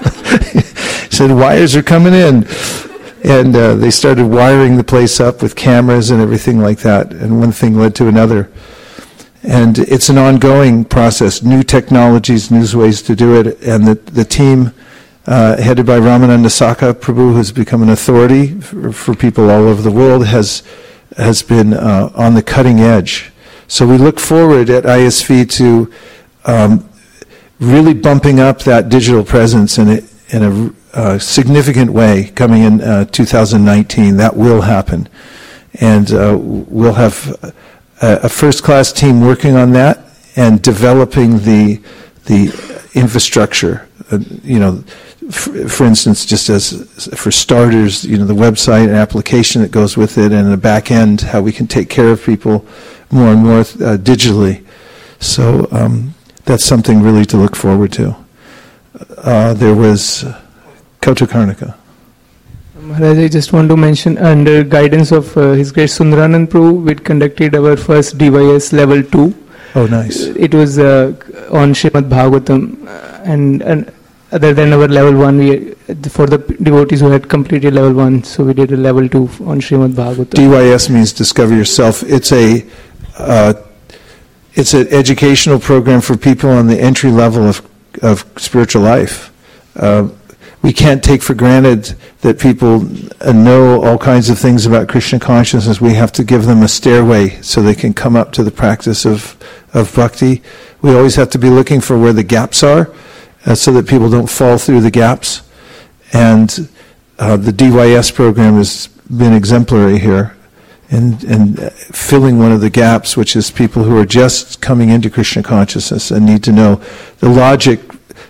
He said, wires are coming in. And uh, they started wiring the place up with cameras and everything like that, and one thing led to another. And it's an ongoing process, new technologies, new ways to do it, and the, the team uh, headed by Ramananda Saka Prabhu, who's become an authority for, for people all over the world, has has been uh, on the cutting edge. So we look forward at I S V to um, really bumping up that digital presence in a, in a uh, significant way coming in uh, two thousand nineteen. That will happen. And uh, we'll have a, a first-class team working on that and developing the the infrastructure. Uh, you know, for, for instance, just as for starters, you know, the website and application that goes with it, and the back end, how we can take care of people more and more uh, digitally. So um, that's something really to look forward to. Uh, there was uh, Kautakarnika. Maharaj, I just want to mention, under guidance of uh, His Grace Sundaranand Prabhu, we conducted our first D Y S level two. Oh, nice. It was uh, on Srimad Bhagavatam, uh, and, and other than our level one, we for the devotees who had completed level one, so we did a level two on Srimad Bhagavatam. D Y S means Discover Yourself. It's a uh, it's an educational program for people on the entry level of of spiritual life. Uh, we can't take for granted that people uh, know all kinds of things about Krishna consciousness. We have to give them a stairway so they can come up to the practice of, of bhakti. We always have to be looking for where the gaps are uh, so that people don't fall through the gaps. And uh, the D Y S program has been exemplary here in, in filling one of the gaps, which is people who are just coming into Krishna consciousness and need to know the logic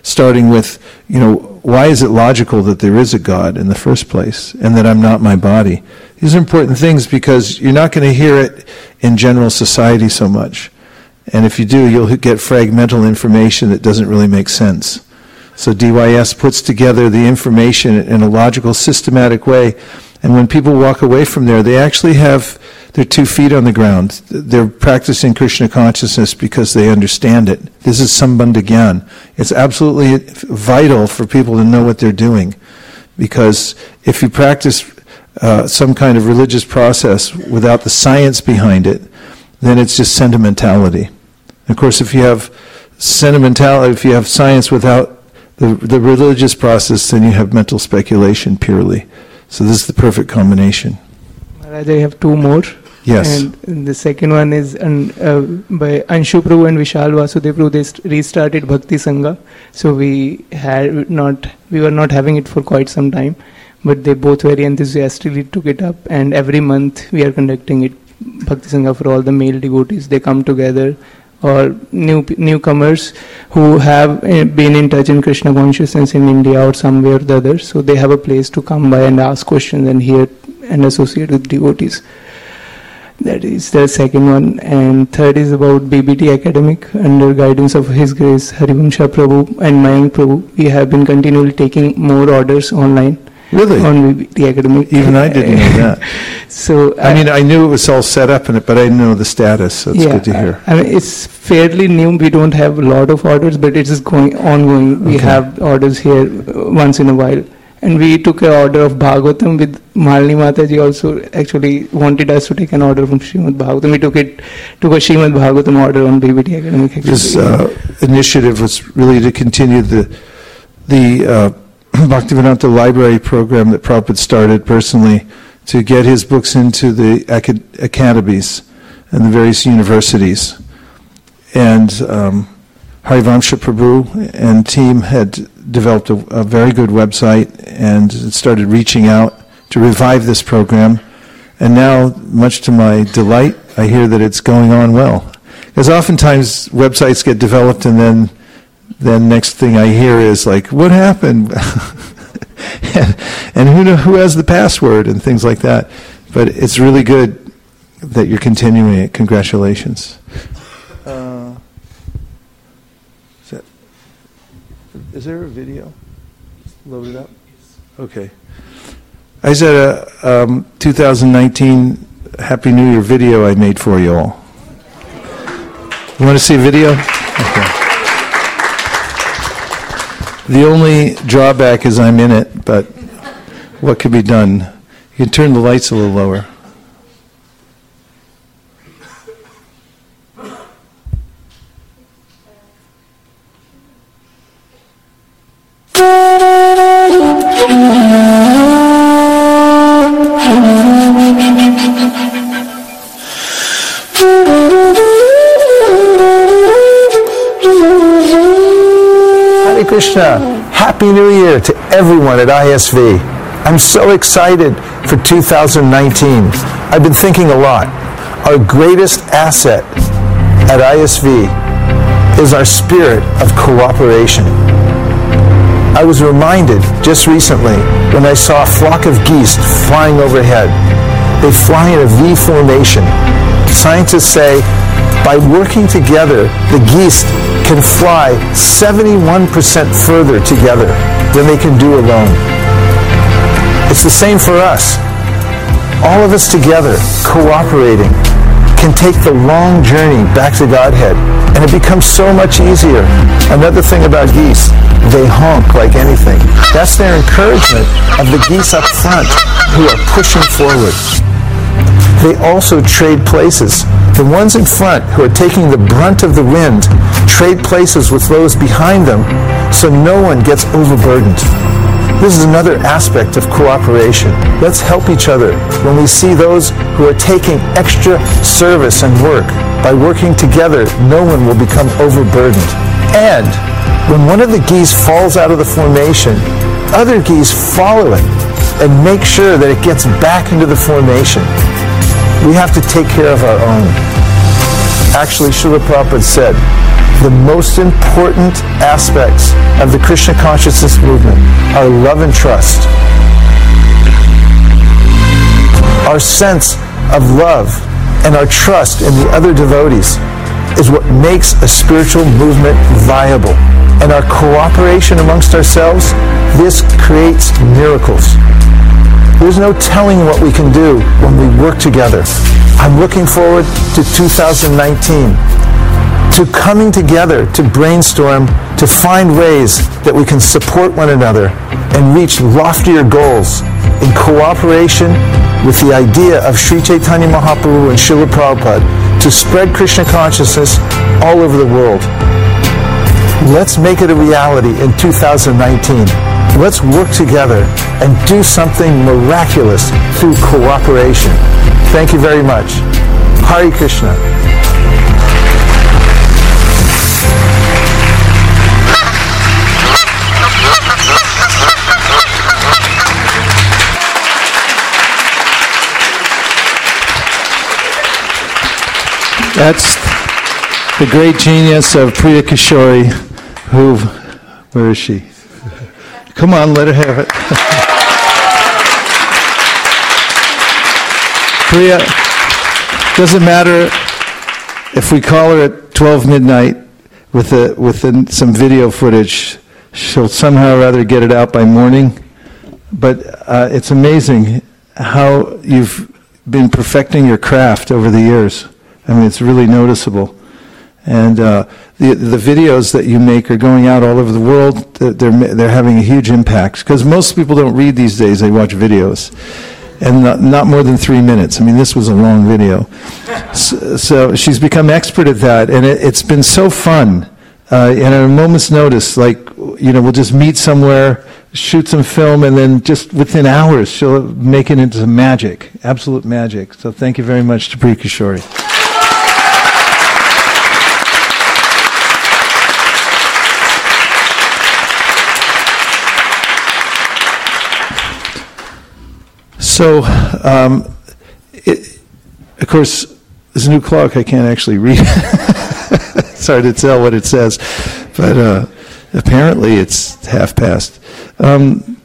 starting with, you know, why is it logical that there is a God in the first place and that I'm not my body? These are important things because you're not going to hear it in general society so much. And if you do, you'll get fragmental information that doesn't really make sense. So D Y S puts together the information in a logical, systematic way. And when people walk away from there, they actually have their two feet on the ground. They're practicing Krishna consciousness because they understand it. This is Sambandha Gyan. It's absolutely vital for people to know what they're doing. Because if you practice uh, some kind of religious process without the science behind it, then it's just sentimentality. Of course, if you have sentimentality, if you have science without the, the religious process, then you have mental speculation purely. So this is the perfect combination. Maharaj, I have two more. Yes. And the second one is um, uh, by Anshu Prabhu and Vishal Vasudev Prabhu. They st- restarted Bhakti Sangha. So we had not, we were not having it for quite some time, but they both very enthusiastically took it up. And every month we are conducting it, Bhakti Sangha, for all the male devotees. They come together, or new newcomers who have been in touch in Krishna consciousness in India or somewhere or the other. So they have a place to come by and ask questions and hear and associate with devotees. That is the second one. And third is about B B T Academic. Under guidance of His Grace Harivamsha Prabhu and Mayank Prabhu, we have been continually taking more orders online. Really? On B B T Academic. Even I didn't know that. So I, I mean, I knew it was all set up in it, but I didn't know the status, so it's yeah, good to hear. I mean, it's fairly new. We don't have a lot of orders, but it is going ongoing. Okay. We have orders here once in a while. And we took an order of Bhagavatam with Malini Mataji also actually wanted us to take an order from Srimad Bhagavatam. We took it, took a Srimad Bhagavatam order on B B T Academic. Actually. This uh, initiative was really to continue the the uh, Bhaktivedanta Library program that Prabhupada started personally to get his books into the acad- academies and the various universities. And um, Harivamsha Prabhu and team had developed a, a very good website and started reaching out to revive this program. And now, much to my delight, I hear that it's going on well. Because oftentimes websites get developed and then then next thing I hear is like, what happened? and, and who know, who has the password and things like that. But it's really good that you're continuing it. Congratulations. Uh, is, that, is there a video loaded up? Okay. I said a um, two thousand nineteen Happy New Year video I made for you all. You want to see a video? Okay. The only drawback is I'm in it, but what could be done? You can turn the lights a little lower. Krishna, Happy New Year to everyone at I S V. I'm so excited for two thousand nineteen. I've been thinking a lot. Our greatest asset at I S V is our spirit of cooperation. I was reminded just recently when I saw a flock of geese flying overhead. They fly in a V formation. Scientists say by working together, the geese can fly seventy-one percent further together than they can do alone. It's the same for us. All of us together, cooperating, can take the long journey back to Godhead, and it becomes so much easier. Another thing about geese, they honk like anything. That's their encouragement of the geese up front who are pushing forward. They also trade places. The ones in front who are taking the brunt of the wind trade places with those behind them so no one gets overburdened. This is another aspect of cooperation. Let's help each other when we see those who are taking extra service and work. By working together, no one will become overburdened. And when one of the geese falls out of the formation, other geese follow it and make sure that it gets back into the formation. We have to take care of our own. Actually, Srila Prabhupada said, the most important aspects of the Krishna consciousness movement are love and trust. Our sense of love and our trust in the other devotees is what makes a spiritual movement viable. And our cooperation amongst ourselves, this creates miracles. There's no telling what we can do when we work together. I'm looking forward to two thousand nineteen, to coming together to brainstorm, to find ways that we can support one another and reach loftier goals in cooperation with the idea of Sri Chaitanya Mahaprabhu and Srila Prabhupada to spread Krishna consciousness all over the world. Let's make it a reality in two thousand nineteen. Let's work together and do something miraculous through cooperation. Thank you very much. Hare Krishna. That's the great genius of Priya Kishori, who, where is she? Come on, let her have it. Priya, doesn't matter if we call her at twelve midnight with a, with a, some video footage, she'll somehow or other get it out by morning. But uh, it's amazing how you've been perfecting your craft over the years. I mean, it's really noticeable. And uh, the the videos that you make are going out all over the world. They're they're having a huge impact because most people don't read these days; they watch videos, and not, not more than three minutes. I mean, this was a long video. So, so she's become expert at that, and it, it's been so fun. Uh, and at a moment's notice, like you know, we'll just meet somewhere, shoot some film, and then just within hours, she'll make it into magic, absolute magic. So thank you very much to Priya Kishori. So, um, it, of course, this new clock, I can't actually read. It's hard to tell what it says, but uh, apparently it's half past. Um,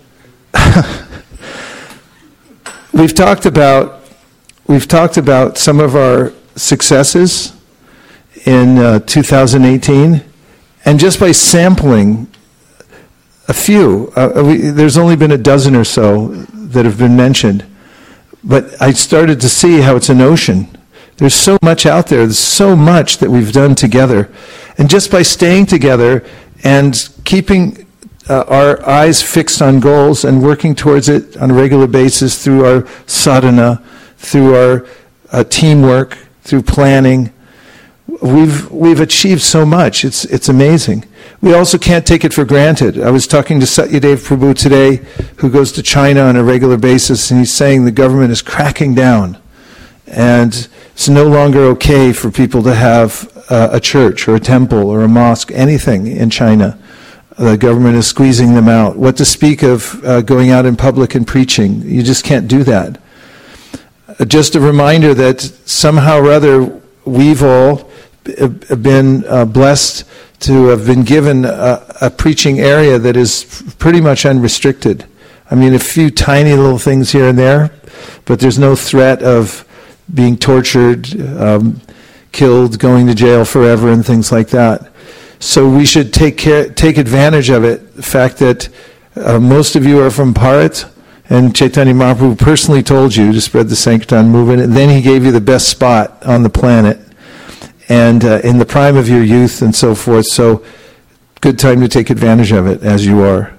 we've talked about we've talked about some of our successes in uh, two thousand eighteen, and just by sampling a few, uh, we, there's only been a dozen or so that have been mentioned, but I started to see how it's an ocean. There's so much out there. There's so much that we've done together. And just by staying together and keeping uh, our eyes fixed on goals and working towards it on a regular basis through our sadhana, through our uh, teamwork, through planning, we've we've achieved so much. It's it's amazing. We also can't take it for granted. I was talking to Satyadev Prabhu today, who goes to China on a regular basis, and he's saying the government is cracking down. And it's no longer okay for people to have uh, a church or a temple or a mosque, anything in China. The government is squeezing them out. What to speak of uh, going out in public and preaching? You just can't do that. Uh, just a reminder that somehow or other we've all been uh, blessed to have been given a, a preaching area that is pretty much unrestricted. I mean, a few tiny little things here and there, but there's no threat of being tortured, um, killed, going to jail forever, and things like that. So we should take care, take advantage of it. The fact that uh, most of you are from Bharat, and Chaitanya Mahaprabhu personally told you to spread the Sankirtan movement, and then he gave you the best spot on the planet, and uh, in the prime of your youth and so forth. So good time to take advantage of it as you are.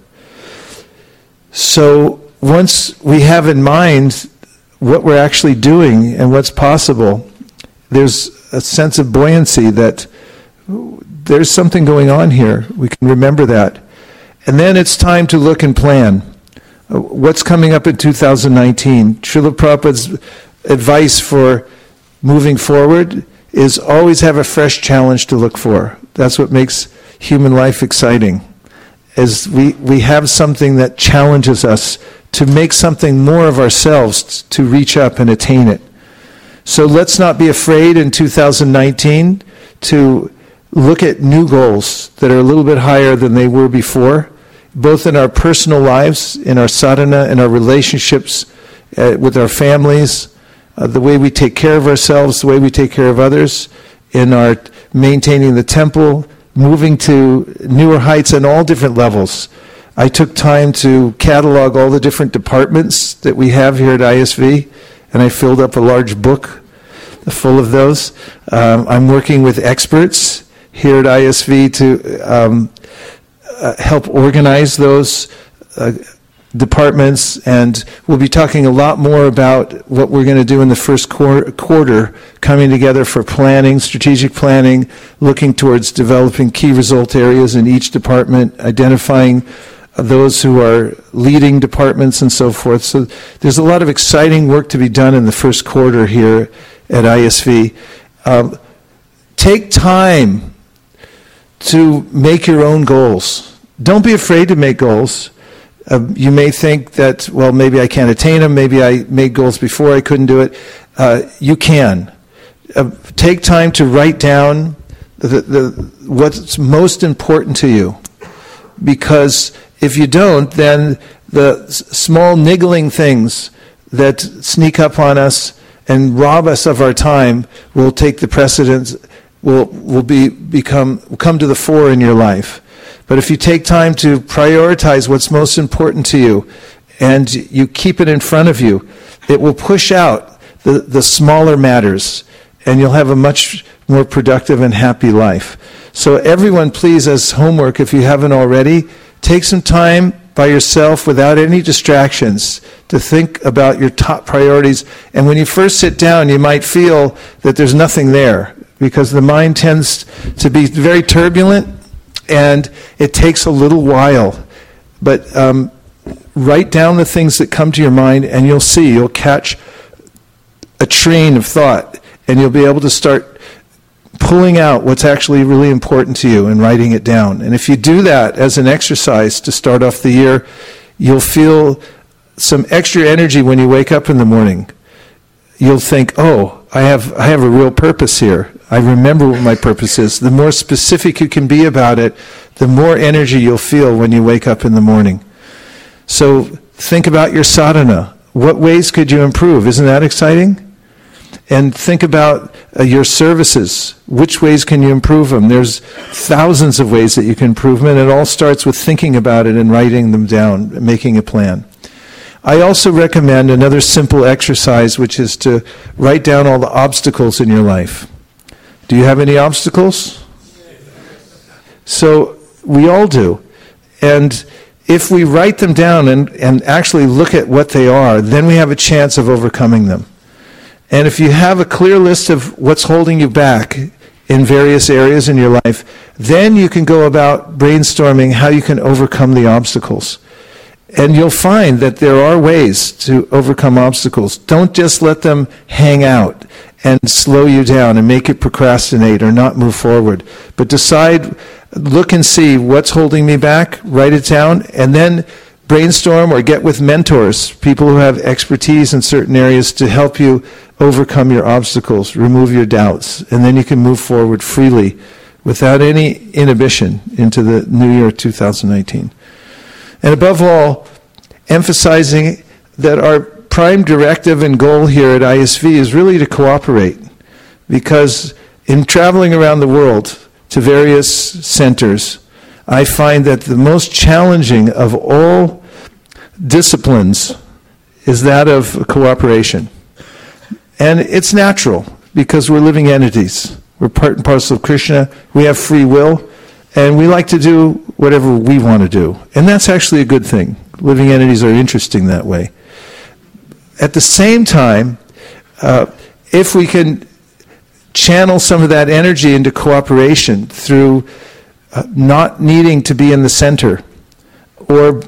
So once we have in mind what we're actually doing and what's possible, there's a sense of buoyancy that there's something going on here. We can remember that. And then it's time to look and plan. What's coming up in two thousand nineteen? Srila Prabhupada's advice for moving forward is always have a fresh challenge to look for. That's what makes human life exciting, is we, we have something that challenges us to make something more of ourselves, to reach up and attain it. So let's not be afraid in two thousand nineteen to look at new goals that are a little bit higher than they were before, both in our personal lives, in our sadhana, in our relationships uh, with our families, uh, the way we take care of ourselves, the way we take care of others, in our maintaining the temple, moving to newer heights on all different levels. I took time to catalog all the different departments that we have here at I S V, and I filled up a large book full of those. Um, I'm working with experts here at I S V to um, uh, help organize those uh, departments, and we'll be talking a lot more about what we're going to do in the first quar- quarter, coming together for planning, strategic planning, looking towards developing key result areas in each department, identifying those who are leading departments and so forth. So there's a lot of exciting work to be done in the first quarter here at I S V. Um, take time to make your own goals. Don't be afraid to make goals. Uh, you may think that, well, maybe I can't attain them, maybe I made goals before, I couldn't do it. Uh, you can. Uh, take time to write down the, the, what's most important to you, because if you don't, then the s- small niggling things that sneak up on us and rob us of our time will take the precedence, will will be become will come to the fore in your life. But if you take time to prioritize what's most important to you and you keep it in front of you, it will push out the, the smaller matters, and you'll have a much more productive and happy life. So everyone, please, as homework, if you haven't already, take some time by yourself without any distractions to think about your top priorities. And when you first sit down, you might feel that there's nothing there, because the mind tends to be very turbulent, and it takes a little while. But um, write down the things that come to your mind, and you'll see, you'll catch a train of thought, and you'll be able to start pulling out what's actually really important to you and writing it down. And if you do that as an exercise to start off the year, you'll feel some extra energy when you wake up in the morning. You'll think, oh, I have I have a real purpose here. I remember what my purpose is. The more specific you can be about it, the more energy you'll feel when you wake up in the morning. So think about your sadhana. What ways could you improve? Isn't that exciting? And think about uh, your services. Which ways can you improve them? There's thousands of ways that you can improve them, and it all starts with thinking about it and writing them down, making a plan. I also recommend another simple exercise, which is to write down all the obstacles in your life. Do you have any obstacles? So we all do. And if we write them down and, and actually look at what they are, then we have a chance of overcoming them. And if you have a clear list of what's holding you back in various areas in your life, then you can go about brainstorming how you can overcome the obstacles. And you'll find that there are ways to overcome obstacles. Don't just let them hang out and slow you down and make you procrastinate or not move forward. But decide, look and see what's holding me back, write it down, and then brainstorm or get with mentors, people who have expertise in certain areas, to help you overcome your obstacles, remove your doubts, and then you can move forward freely without any inhibition into the new year two thousand nineteen. And above all, emphasizing that our prime directive and goal here at I S V is really to cooperate, because in traveling around the world to various centers, I find that the most challenging of all disciplines is that of cooperation. And it's natural, because we're living entities. We're part and parcel of Krishna. We have free will, and we like to do whatever we want to do. And that's actually a good thing. Living entities are interesting that way. At the same time, uh, if we can channel some of that energy into cooperation through uh, not needing to be in the center, or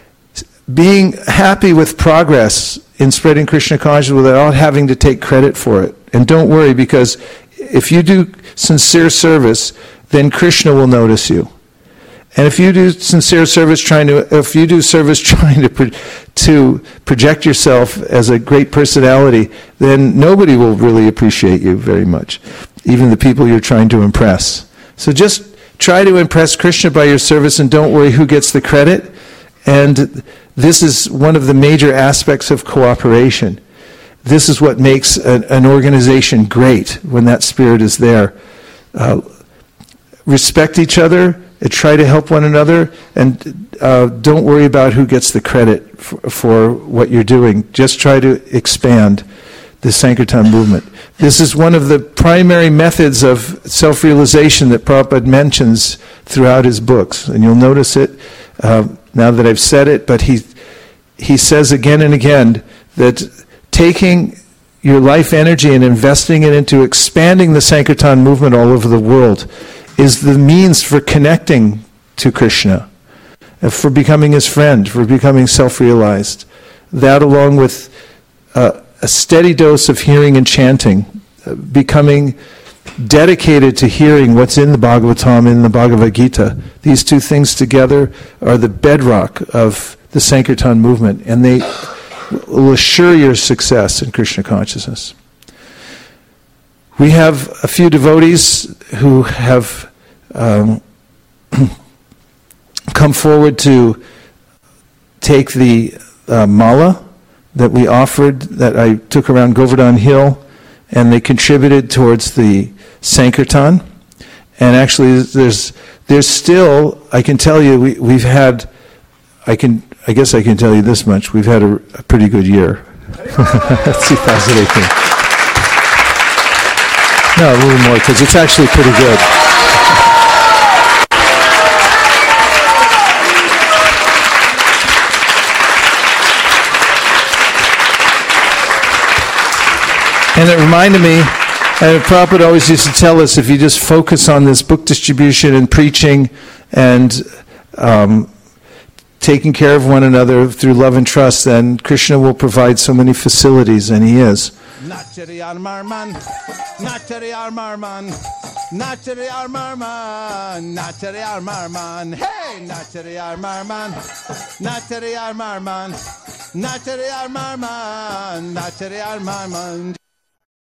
being happy with progress in spreading Krishna consciousness without having to take credit for it. And don't worry, because if you do sincere service, then Krishna will notice you. And if you do sincere service trying to, if you do service trying to pro, to project yourself as a great personality, then nobody will really appreciate you very much, even the people you're trying to impress. So just try to impress Krishna by your service and don't worry who gets the credit. And this is one of the major aspects of cooperation. This is what makes an, an organization great when that spirit is there. Uh, respect each other, and try to help one another, and uh, don't worry about who gets the credit for, for what you're doing. Just try to expand the Sankirtan movement. This is one of the primary methods of self-realization that Prabhupada mentions throughout his books. And you'll notice it uh, now that I've said it, but he, he says again and again that taking your life energy and investing it into expanding the Sankirtan movement all over the world is the means for connecting to Krishna, for becoming his friend, for becoming self-realized. That along with uh, a steady dose of hearing and chanting, uh, becoming dedicated to hearing what's in the Bhagavatam, in the Bhagavad Gita. These two things together are the bedrock of the Sankirtan movement, and they will assure your success in Krishna consciousness. We have a few devotees who have um, come forward to take the uh, mala that we offered, that I took around Govardhan Hill, and they contributed towards the Sankirtan. And actually, there's there's still, I can tell you, we, we've had, I can, I guess I can tell you this much, we've had a, a pretty good year. twenty eighteen. No, a little more, because it's actually pretty good. And it reminded me, and Prabhupada always used to tell us, if you just focus on this book distribution and preaching and um, taking care of one another through love and trust, then Krishna will provide so many facilities, and he is. Nachariyar Marman, Nachariyar Marman, Nachariyar Marman, Nachariyar Marman, hey, Nachariyar Marman, Nachariyar Marman, Nachariyar Marman, Nachariyar Marman.